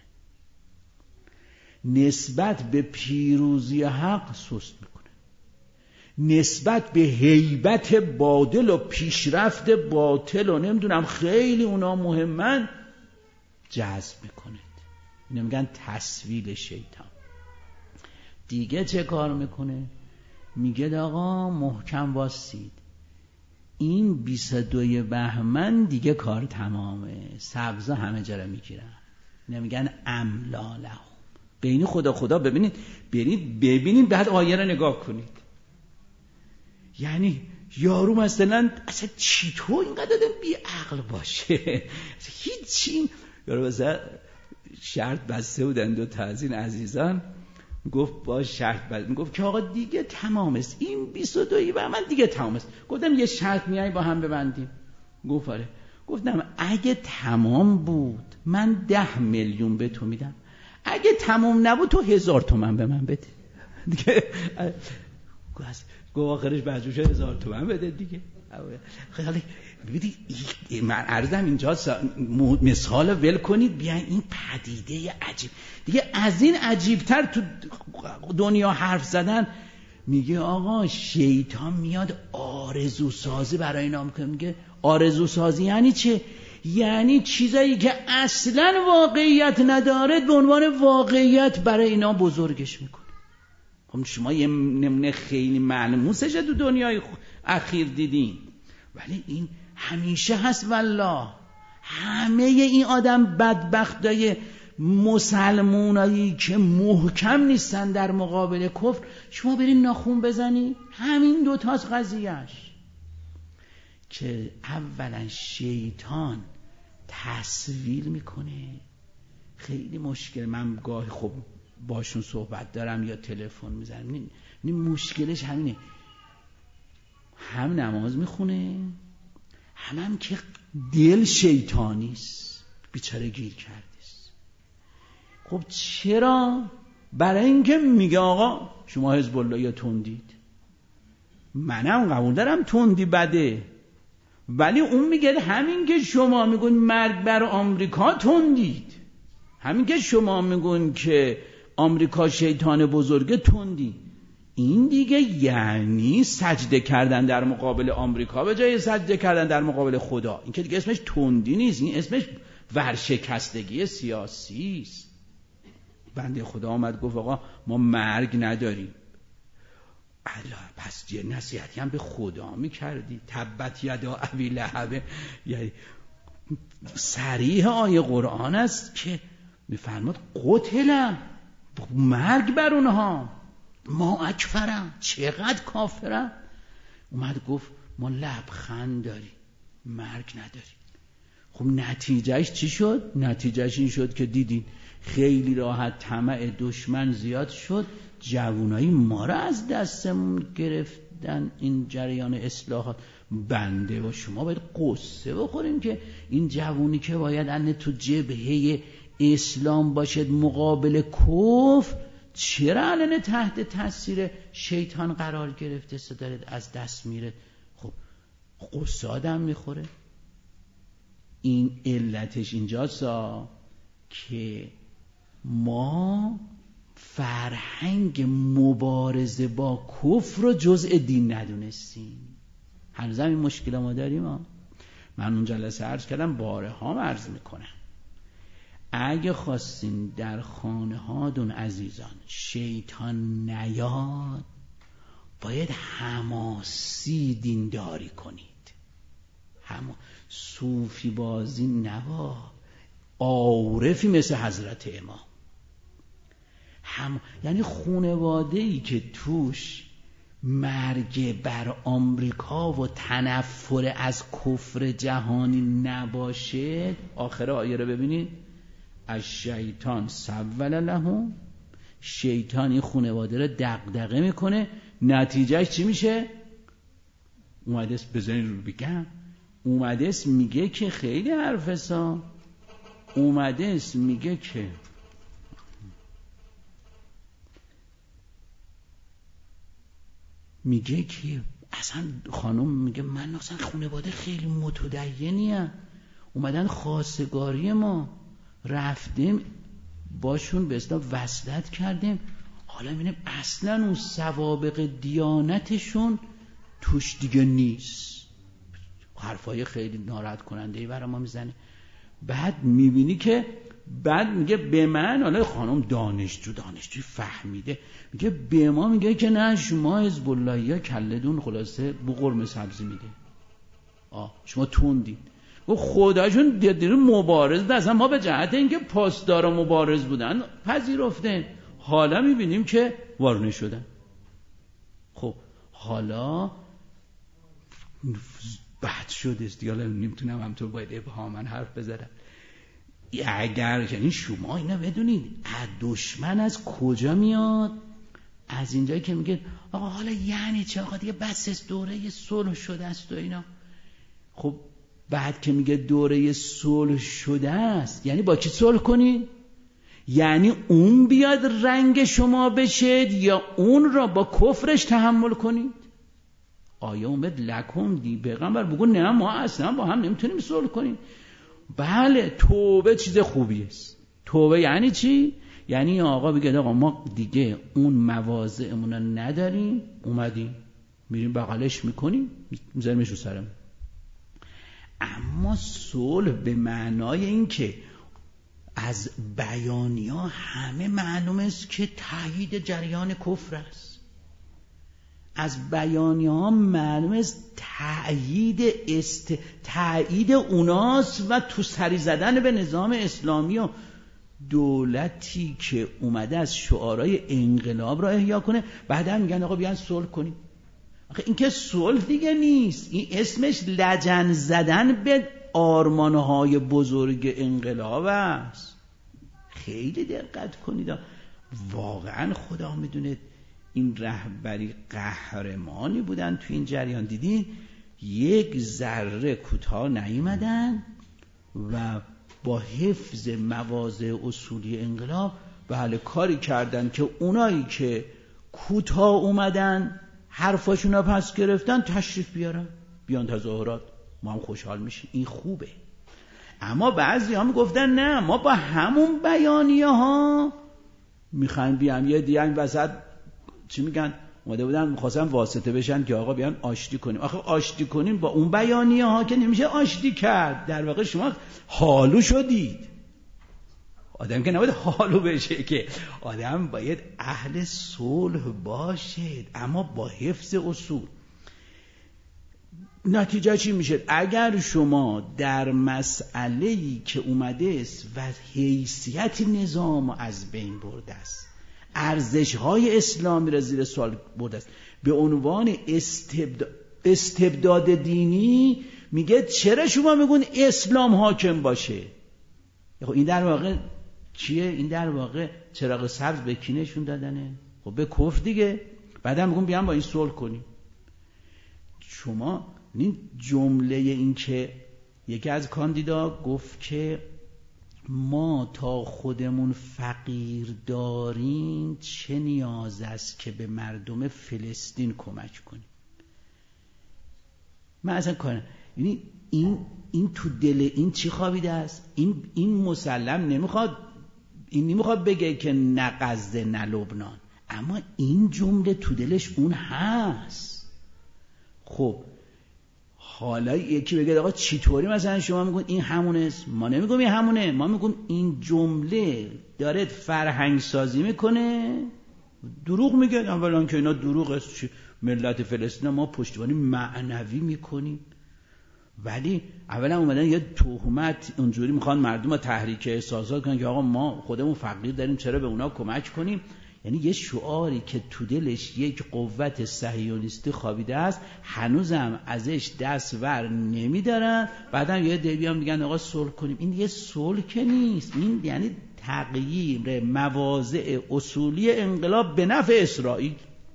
نسبت به پیروزی حق سست میکنه، نسبت به هیبت باطل و پیشرفت باطل و نمیدونم خیلی اونا مهمن جذب میکنه. اینا میگن تسویل شیطان. دیگه چه کار میکنه؟ میگه آقا محکم واسید، این 22 بهمن دیگه کار تمامه، سبزا همه جا رو میگیرن. اینا میگن املا لهم. بین خدا ببینید، ببینید بعد آیه رو نگاه کنید. یعنی یارو مثلا اصلا چطور اینقدر آدم بی عقل باشه؟ هیچی. یارو مثلا شرط بسته بودن 2 تا از این عزیزان، گفت با شرط بسته، گفت که آقا دیگه تمام است، این 22 بهمن دیگه تمام است. گفتم یه شرط میای با هم ببندیم؟ گفت آره. گفتم اگه تمام بود من 10 میلیون به تو میدم، اگه تمام نبود تو 1000 تومان به من بده دیگه. گفت آخرش بجوش 1000 تومان بده دیگه. خیلی ببینید من عرضم اینجا مثال ول کنید، بیاین این پدیده عجیب دیگه از این عجیبتر تو دنیا حرف زدن. میگه آقا شیطان میاد آرزو سازی برای اینا میکنه. میگه آرزو سازی یعنی چه؟ یعنی چیزایی که اصلا واقعیت نداره به عنوان واقعیت برای اینا بزرگش میکنه. خب شما یه نمونه خیلی ملموسش تو دنیای اخیر دیدین، ولی این همیشه هست. والله همه این آدم بدبختای مسلمونایی که محکم نیستن در مقابل کفر، شما برین ناخون بزنی، همین 2 تاست قضیهش. که اولا شیطان تسویل میکنه، خیلی مشکل. من گاهی خب باشون صحبت دارم یا تلفن میزنم، این مشکلش همینه، هم نماز میخونه هم که دل شیطانیست، بیچاره گیر کردیست. خب چرا؟ برای اینکه میگه آقا شما حزب الله یا تندید، منم قبول دارم تندی بده، ولی اون میگه همین که شما میگون مرگ بر آمریکا تندید، همین که شما میگون که آمریکا شیطان بزرگه تندید، این دیگه یعنی سجده کردن در مقابل آمریکا به جای سجده کردن در مقابل خدا. این که دیگه اسمش تندی نیست، این اسمش ورشکستگی سیاسی است. بنده خدا آمد گفت آقا ما مرگ نداریم. الله، پس یه نصیحتی هم به خدا میکردی؟ تبت یدا ابی لهب. یعنی صریح آیه قرآن است که میفرماد قتلن، مرگ بر اونها، ما اکفرم، چقدر کافرم. اومد گفت ما لبخند داریم، مرگ نداریم. خب نتیجهش چی شد؟ نتیجهش این شد که دیدین خیلی راحت طمع دشمن زیاد شد، جوانایی ما را از دستمون گرفتن. این جریان اصلاحات بنده و شما باید قصه بخوریم که این جوانی که باید انه تو جبهه اسلام باشد مقابل کفر، چرا الان تحت تاثیر شیطان قرار گرفته داره از دست میره؟ خب قصه آدم میخوره. این علتش اینجاست که ما فرهنگ مبارزه با کفر رو جزء دین ندونستیم. هنوز این مشکل ما داریم. من اون جلسه عرض کردم، بارها عرض میکنم، اگه خواستین در خانه هاتون عزیزان شیطان نیاد، باید حماسی دینداری کنید. صوفی بازی نبا، عارفی مثل حضرت امام. یعنی خانواده‌ای که توش مرگ بر آمریکا و تنفر از کفر جهانی نباشه، آخر آیه رو ببینید، از شیطان سول لهم، شیطان این خانواده رو دغدغه میکنه. نتیجهش چی میشه؟ اومده است بزنید رو بگم، اومده است میگه که خیلی حرفسا، اومده است میگه که اصلا خانم میگه من اصلا خانواده خیلی متدینیم، اومدن خواستگاری ما رفتیم باشون به اصطلاح وصلت کردیم، حالا میبینیم اصلا اون سوابق دیانتشون توش دیگه نیست. حرفای خیلی ناراحت کننده ای برای ما میزنه. بعد میبینی که بعد میگه به من، حالا خانم دانشجو فهمیده، میگه به ما میگه که نه شما حزب اللهی ها کلدون خلاصه بو قرمه سبزی میده، شما توندید. و خداشون دیدن مبارز اصلا ما به جهت اینکه پاسدارا مبارز بودن پذیرفتن، حالا میبینیم که وارونه شدن. خب حالا بد شده است دیگه، نمیتونم همطور باید ابهامن حرف بزنم. اگر یعنی شما اینا بدونید دشمن از کجا میاد؟ از اینجایی که میگه آقا حالا یعنی چه، آقا دیگه بس است، دوره صلح شده است و اینا. خب بعد که میگه دوره صلح شده است، یعنی با کی صلح کنید؟ یعنی اون بیاد رنگ شما بشه یا اون را با کفرش تحمل کنید؟ آیا اومد لکم دی پیغمبر بگو نه ما اصلا با هم نمیتونیم صلح کنیم. بله توبه چیز خوبی است. توبه یعنی چی؟ یعنی آقا بگه آقا ما دیگه اون مواضعمون رو نداریم، اومدیم میریم بغلش میکنیم میذاریمش رو سرم. اما صلح به معنای این که از بیانیه همه معلوم است که تایید جریان کفر است. از بیانیه ها معلوم است تایید اوناست و تو سری زدن به نظام اسلامی و دولتی که اومده از شعارهای انقلاب را احیا کنه. بعد هم میگن آقا بیان صلح کنیم. آخه این که صلح دیگه نیست، این اسمش لجن زدن به آرمانهای بزرگ انقلاب است. خیلی دقت کنید، واقعا خدا میدونه این رهبری قهرمانی بودن تو این جریان. دیدین یک ذره کوتاه نیومدن و با حفظ مواضع اصولی انقلاب بله کاری کردن که اونایی که کوتاه اومدن حرفاشون رو پس گرفتن تشریف بیان تظاهرات، ما هم خوشحال میشیم، این خوبه. اما بعضی هم گفتن نه ما با همون بیانیه ها میخوایم بیام یه دیگه این وسط چی میگن اومده بودن میخواستن واسطه بشن که آقا بیان آشتی کنیم. آخه آشتی کنیم با اون بیانیه ها که نمیشه آشتی کرد. در واقع شما حالو شدید. آدم که نباید حالو بشه، که آدم باید اهل صلح باشید اما با حفظ اصول. نتیجه چی میشه؟ اگر شما در مسئله‌ای که اومده است و حیثیت نظام از بین برده است، ارزش‌های اسلامی را زیر سوال برده است، به عنوان استبداد دینی میگه چرا شما میگون اسلام حاکم باشه؟ این در واقع چیه؟ این در واقع چراغ سبز به کی نشون دادنه؟ خب به کفر دیگه. بعدم میگم بیان با این صلح کنیم. شما این جمله این که یکی از کاندیدا گفت که ما تا خودمون فقیر داریم چه نیاز است که به مردم فلسطین کمک کنیم. من اصلا کنم یعنی این تو دل این چی خوابیده است؟ این مسلم نمیخواد بگه که نه غزه نه لبنان، اما این جمله تو دلش اون هست. خب حالا یکی بگه آقا چطوری مثلا شما میگون این همونه؟ ما نمیگم این همونه، ما میگم این جمله داره فرهنگ سازی میکنه. دروغ میگه اولا که اینا دروغ است، ملت فلسطین ما پشتیبانی معنوی میکنیم، ولی اولا اومدن یه تهمت اونجوری میخوان مردم رو تحریک احساسات کنن که آقا ما خودمون فقیر داریم چرا به اونا کمک کنیم. یعنی یه شعاری که تو دلش یک قوت صهیونیستی خوابیده است، هنوزم ازش دست ور نمیدارن. بعدم یه دیگه هم میگن آقا صلح کنیم. این یه صلح که نیست، این یعنی تغییر مواضع اصولی انقلاب به نفع اسرائیل.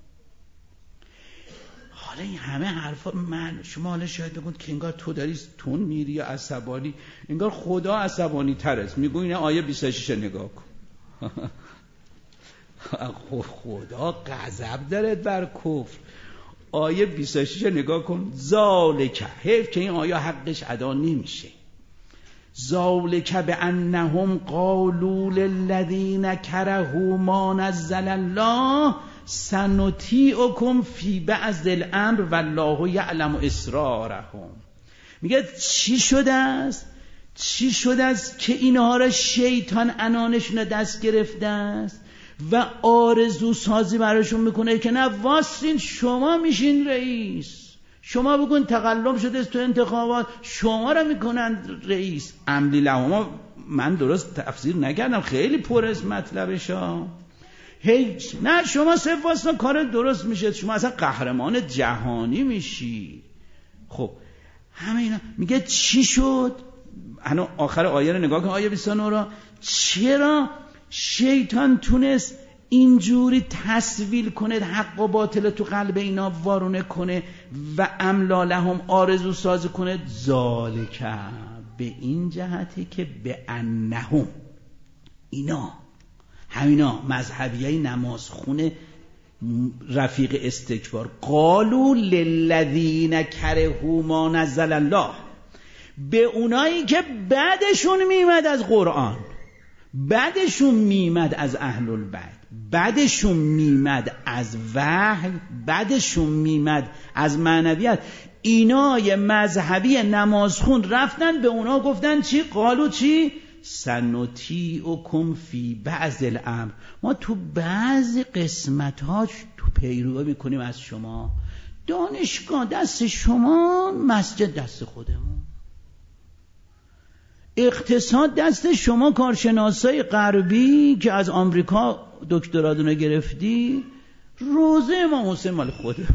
حالا این همه حرفا شما حالا شاید بگید که انگار تو داری تون میری یا عصبانی، انگار خدا عصبانی تر است. میگو این آیه 26 نگاه کن. خدا غضب داره بر کفر. آیه 26 نگاه کن. ذالک، حیف که این آیه حقش ادا نمیشه. ذالک بانهم قالوا للذین کرهوا ما نزل الله سنطیعکم فی بعض الامر والله یعلم اسرارهم. میگه چی شده است که اینها را شیطان عنانشون دست گرفته است و آرزو سازی براشون میکنه که نه واسین شما میشین رئیس، شما بگون تقلب شده تو انتخابات، شما را میکنن رئیس. املی لهما من درست تفسیر نکردم، خیلی پر از مطلبش ها. هیچ نه شما صرف واسه کار درست میشه، شما اصلا قهرمان جهانی میشی. خب همه اینا میگه چی شد؟ هنو آخر آیه رو نگاه کن، آیه 29 را. چرا شیطان تونست اینجوری تسویل کنه، حق و باطل تو قلب اینا وارونه کنه و املا لهم آرزو سازی کنه؟ ذالک، به این جهته که به انهم، اینا همینا مذهبیای نمازخونه رفیق استکبار، قالوا للذین کرهوا ما نزل الله، به اونایی که بعدشون میمد از قرآن، بعدشون میمد از اهل البیت، بعدشون میمد از وحی، بعدشون میمد از معنویت، اینای مذهبی نمازخون رفتن به اونا گفتن چی؟ قالو چی؟ سنطیعکم فی بعض الامر، ما تو بعضی قسمت‌ها تو پیروی میکنیم از شما. دانشگاه دست شما، مسجد دست خودمون، اقتصاد دست شما، کارشناسای غربی که از آمریکا دکتراتونو گرفتی، روزه امام حسین مال خودمون.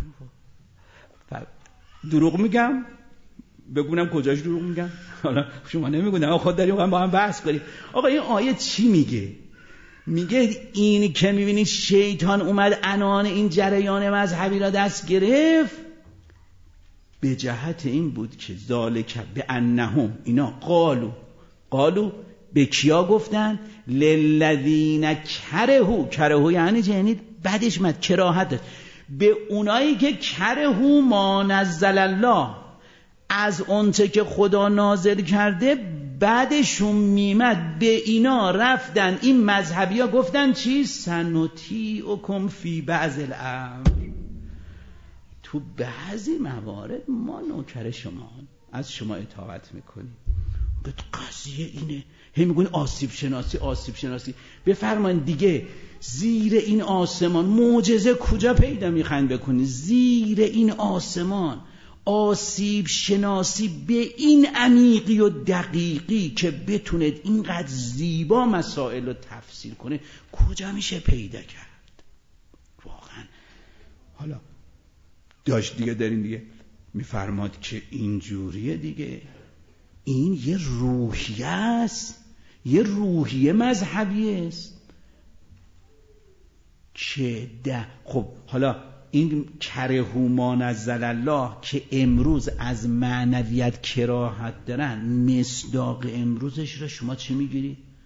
دروغ میگم؟ بگونم کجاش دروغ میگم؟ حالا شما نمیگونم، خود داریم با هم بحث کنیم. آقا این آیه چی میگه؟ میگه این که میبینید شیطان اومد عنان این جریان مذهبی را دست گرفت، به جهت این بود که ذالک به انهم، اینا قالو به کیا گفتن؟ للذین کرهو یعنی بعدش مد کراهت، به اونایی که کرهو ما نزل الله، از اونچه که خدا نازل کرده بعدشون میمد، به اینا رفتن این مذهبی ها گفتن چی؟ سنطیعکم فی بعض الامر، تو بعضی موارد ما نوکر شما، از شما اطاعت میکنیم. قضیه اینه. هی میگن آسیب شناسی. بفرمایید دیگه زیر این آسمان معجزه کجا پیدا میخواین بکنید؟ زیر این آسمان آسیب شناسی به این عمیقی و دقیقی که بتونید اینقدر زیبا مسائل رو تفسیر کنه کجا میشه پیدا کرد؟ واقعا حالا داشت دیگه دارین دیگه میفرماد که اینجوریه دیگه، این یه روحیه است، یه روحیه مذهبی است که خب حالا این کرهو ما نزل الله که امروز از معنویت کراهت دارن، مصداق امروزش را شما چی میگیری؟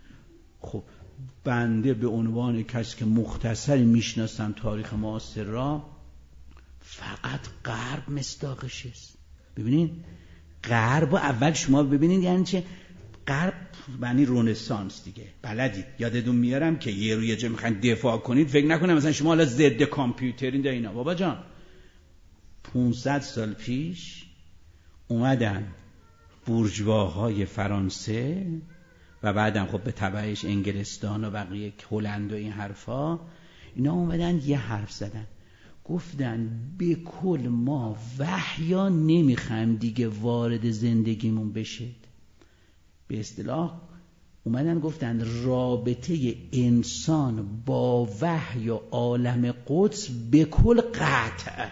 خب بنده به عنوان کسی که مختصری میشناسم تاریخ معاصر را، فقط غرب مصداقش است. ببینید غرب اول شما ببینید یعنی چه. غرب معنی رنسانس دیگه، بلدید. یادتون میارم که یه روی جا میخواین دفاع کنید، فکر نکنید مثلا شما حالا ضد کامپیوترین ده اینا. بابا جان 500 سال پیش اومدن بورژواهای فرانسه و بعدم خب به تبعش انگلستان و بقیه هلند و این حرفا، اینا اومدن یه حرف زدن، گفتن به کل ما وحیا نمیخوایم دیگه وارد زندگیمون بشه. به اصطلاح اومدن گفتن رابطه انسان با وحی و عالم قدس به کل قطع،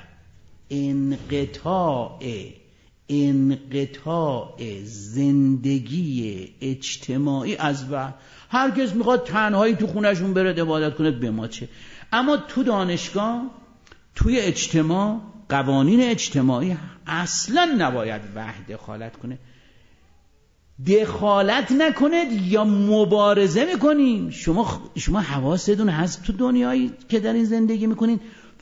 انقطاع زندگی اجتماعی از وحی. هر کس میخواد تنهایی تو خونهشون بره عبادت کنه، به ما چه. اما تو دانشگاه، توی اجتماع، قوانین اجتماعی اصلا نباید وحی دخالت کنه. دخالت نکنید یا مبارزه میکنیم. شما حواستون هست تو دنیایی که در این زندگی میکنین،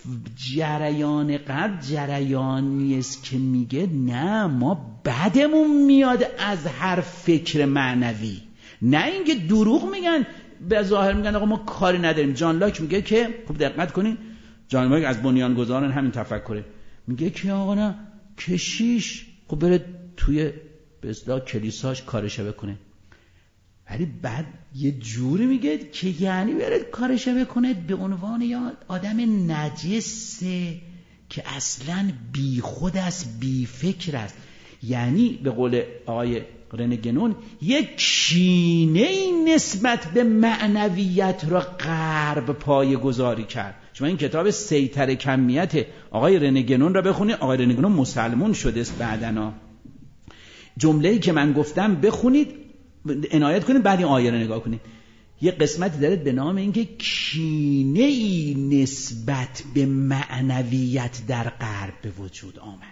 جریان غرب جریانی است که میگه نه ما بدمون میاد از هر فکر معنوی، نه اینکه دروغ میگن به ظاهر میگن آقا ما کاری نداریم. جان لاک میگه که، خوب دقت کنین، جان لاک از بنیانگذاران همین تفکره، میگه که آقا نه کشیش خب بره توی به اصطلاح کلیساش کارش بکنه، ولی بعد یه جوری میگه که یعنی بره کارش بکنه به عنوان یا آدم نجسه که اصلا بی خود است، بی فکر است. یعنی به قول آقای رنه گنون یک کینه‌ای نسبت به معنویت را غرب پایه گذاری کرد. شما این کتاب سیطره کمیت آقای رنه گنون را بخونید. آقای رنه گنون مسلمون شده است بعدنا. جمله‌ای که من گفتم بخونید، عنایت کنید، بعد این آیه رو نگاه کنید. یه قسمتی داره به نام اینکه کینه‌ای نسبت به معنویت در غرب به وجود آمد.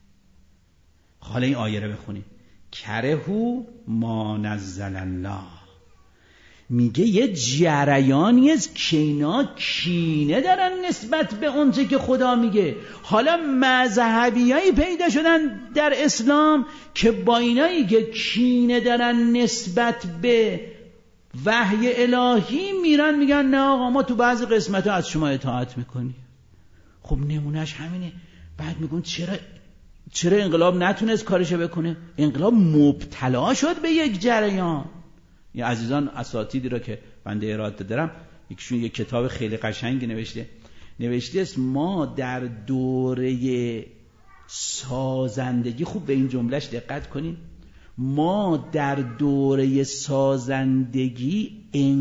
حالا این آیه رو بخونید. کرهو ما نزل الله، میگه یه جریانی است که اینا کینه دارن نسبت به اونچه که خدا میگه. حالا مذهبیایی پیدا شدن در اسلام که با اینایی که کینه دارن نسبت به وحی الهی میرن میگن نه آقا ما تو بعضی قسمت ها از شما اطاعت میکنیم. خب نمونهش همینه. بعد میگن چرا انقلاب نتونست کارشو بکنه؟ انقلاب مبتلا شد به یک جریان. یا عزیزان اساتیدی را که بنده اراده دارم، یکیشون یک کتاب خیلی قشنگی نوشته است ما در دوره سازندگی، خوب به این جملهش دقت کنین، ما در دوره سازندگی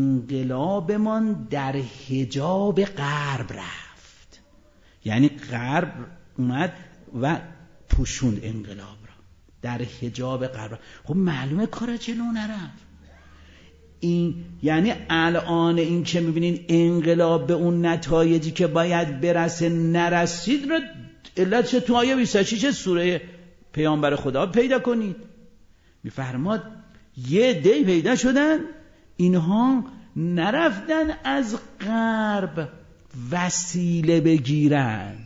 انقلابمان در حجاب غرب رفت. یعنی غرب اومد و پوشوند انقلاب را در حجاب غرب. خب معلومه کار جلو نرفت. این یعنی الان این که میبینین انقلاب به اون نتایجی که باید برسه نرسید رو علتش تو آیه 26 سوره پیامبر خدا پیدا کنید. میفرماد یه دی پیدا شدن، اینها نرفتن از غرب وسیله بگیرن،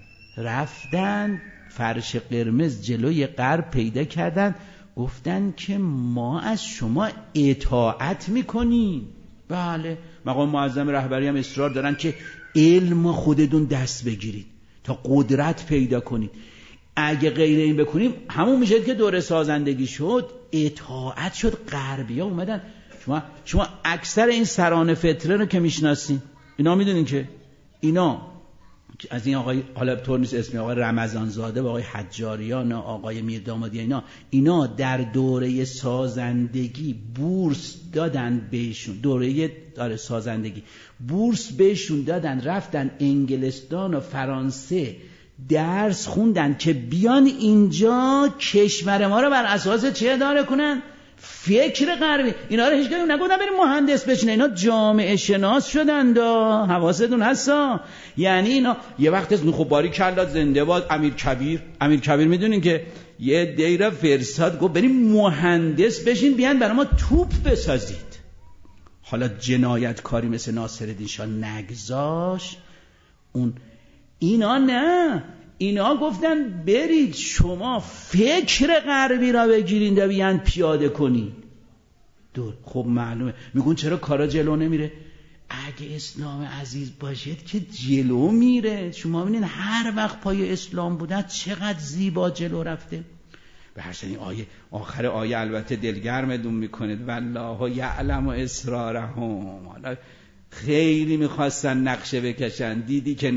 رفتن فرش قرمز جلوی غرب پیدا کردن، گفتن که ما از شما اطاعت میکنیم. بله، مقام معظم رهبری هم اصرار دارن که علم خودتون دست بگیرید تا قدرت پیدا کنید. اگه غیر این بکنیم همون میشه که دوره سازندگی شد، اطاعت شد. غربی ها اومدن. شما اکثر این سران فتره رو که میشناسین، اینا میدونین که اینا از این آقای، حالا طور نیست اسمی، آقای رمضان زاده و آقای حجاریان، آقای میردامادی، اینا در دوره سازندگی بورس دادن بهشون، دوره سازندگی بورس بهشون دادن، رفتن انگلستان و فرانسه درس خوندن که بیان اینجا کشور ما رو بر اساس چه اداره کنن؟ فکر غربی. اینا رو هیچ کاری نگفتن بریم مهندس بشینه، اینا جامعه شناس شدن. حواستون هستا؟ یعنی اینا یه وقت از خب باری کلا زنده باد امیر کبیر میدونین که یه دیره فرستاد گفت بریم مهندس بشین بیان برای ما توپ بسازید. حالا جنایتکاری مثل ناصرالدین شاه نگذاشت. اینا نه، اینا گفتن برید شما فکر غربی را بگیرید و بیان پیاده کنید. خب معلومه. میگون چرا کارا جلو نمیره؟ اگه اسلام عزیز باشید که جلو میره. شما ببینید هر وقت پای اسلام بودن چقدر زیبا جلو رفته. به هر این آیه، آخر آیه البته دلگرمتون میکنه والله یعلم اسرارهم. حالا خیلی میخواستن نقشه بکشن، دیدی که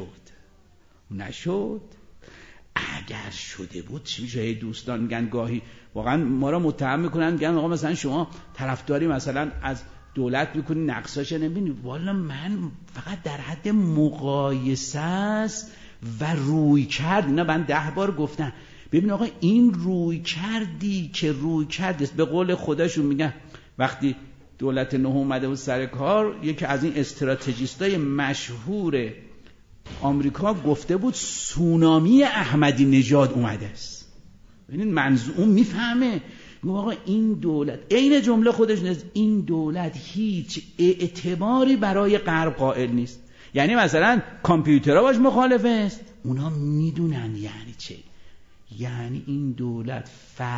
نشد. اگر شده بود چی میشه؟ دوستان میگن گاهی واقعا ما را متهم میکنن، میگن آقا مثلا شما طرفداری مثلا از دولت میکنی نقصاش نمیبینی. والا من فقط در حد مقایسه است و روی کرد. اینا من 10 بار گفتن ببین آقا این روی کردی که روی کرد به قول خودشون میگن وقتی دولت نهم اومده بود سر کار، یکی از این استراتژیستای مشهور آمریکا گفته بود سونامی احمدی نژاد اومده است. ببینید منظور میفهمه. آقا این دولت عین جمله خودش نیست، این دولت هیچ اعتباری برای غرب قائل نیست. یعنی مثلا کامپیوترها باش مخالفه است، اونا میدونن یعنی چه. یعنی این دولت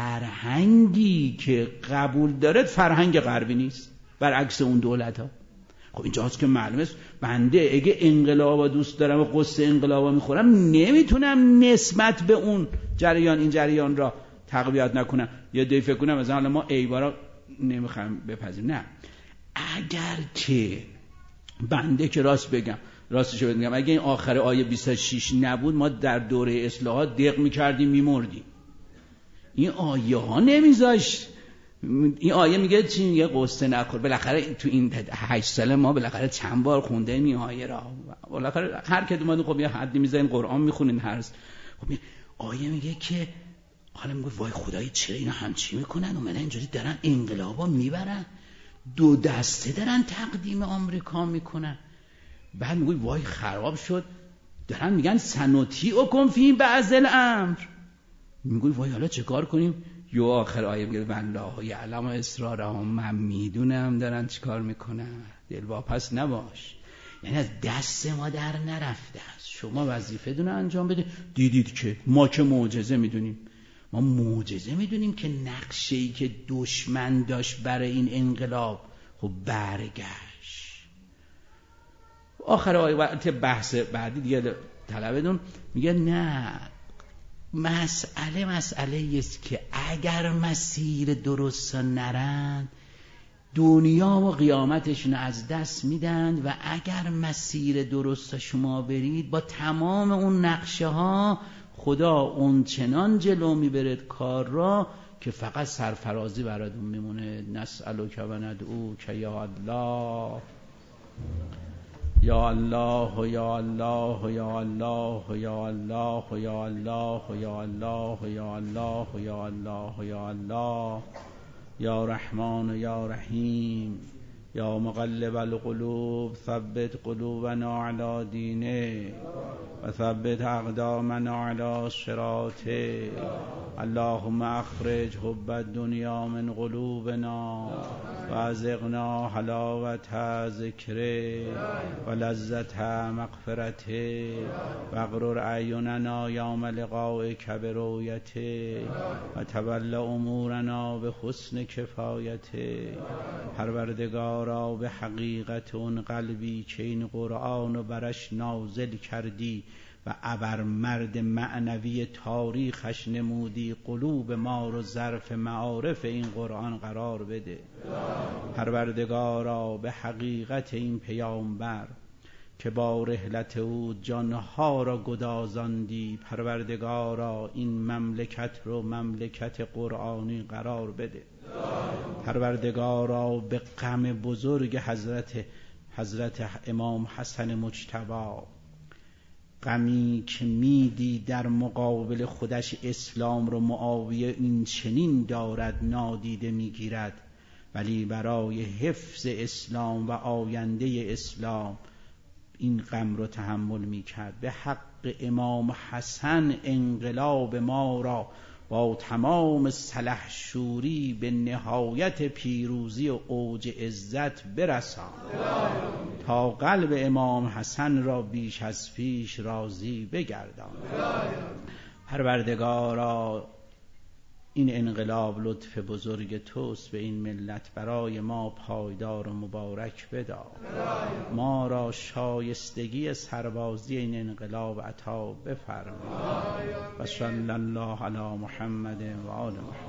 فرهنگی که قبول داره فرهنگ غربی نیست، برعکس اون دولت ها. خب اینجاست که معلومه است بنده اگه انقلابا دوست دارم و قصه انقلابا میخورم نمیتونم نسبت به اون جریان این جریان را تقویت نکنم. یه دی فکر کنم مثلا حالا ما عیبا نمیخوام بپذیریم. نه، اگر که بنده که راستشو بگم اگه این آخر آیه 26 نبود ما در دوره اصلاحات دق میکردیم میمردیم. این آیه ها نمیذاشت. این آیه میگه چی؟ میگه قصه نخور. بالاخره تو این 8 ساله ما بالاخره چند بار خونده این آیه را. بالاخره هر کی اومد خب یه حدی میذارین قرآن میخونین هر روز. خب آیه میگه که حالا میگه وای خدایی چرا اینا همچی میکنن؟ اومدن اینجوری دارن انقلابا میبرن، 2 دسته دارن تقدیم آمریکا میکنن. بعد میگه وای خراب شد، دارن میگن سنطیعکم فی بعض الامر. میگه وای حالا چه کار کنیم؟ یا آخر آیه میگه والله یعلم اسرارهم، من میدونم دارن چی کار میکنن، دلواپس نباش. یعنی از دست ما در نرفته است. شما وظیفه دونه انجام بده. دیدید که ما که معجزه میدونیم، ما معجزه میدونیم که نقشه‌ای که دشمن داشت برای این انقلاب خب برگشت. آخر آیه بحث بعدی دیگه طلبتون میگه نه، مسئله است که اگر مسیر درست نرن دنیا و قیامتشون از دست میدن، و اگر مسیر درست شما برید با تمام اون نقشه ها خدا اون چنان جلو میبرد کار را که فقط سرفرازی براتون میمونه. نسألک و ندعوک یا الله یا الله یا الله یا الله یا الله یا الله یا الله یا الله یا الله یا الله یا رحمان یا رحیم یا مقلب القلوب ثبت قلوبنا علی دینه و ثبت اقدامنا علی صراطه. اللهم اخرج حب الدنیا من قلوبنا و ازغنا حلاوت ذکره و لذت مغفرته و اغرر اعیننا یوم لقائک برؤیته و تول امورنا به حسن کفایته. پروردگارا به حقیقت اون قلبی که این قرآن رو برش نازل کردی و ابرمرد معنوی تاریخش نمودی، قلوب ما رو ظرف معارف این قرآن قرار بده. پروردگارا به حقیقت این پیامبر که با رحلت او جانها را گدازاندی، پروردگارا این مملکت رو مملکت قرآنی قرار بده. پروردگارا به غم بزرگ حضرت امام حسن مجتبی، غمی که میدی در مقابل خودش اسلام رو معاویه این چنین دارد نادیده میگیرد، ولی برای حفظ اسلام و آینده اسلام این غم رو تحمل میکرد. به حق امام حسن انقلاب ما را با تمام سلحشوری به نهایت پیروزی و اوج عزت برسان تا قلب امام حسن را بیش از پیش راضی بگردان. پروردگارا این انقلاب لطف بزرگ توست به این ملت، برای ما پایدار و مبارک بدار. ما را شایستگی سربازی این انقلاب عطا بفرما. و صلی الله علی محمد و آل محمد.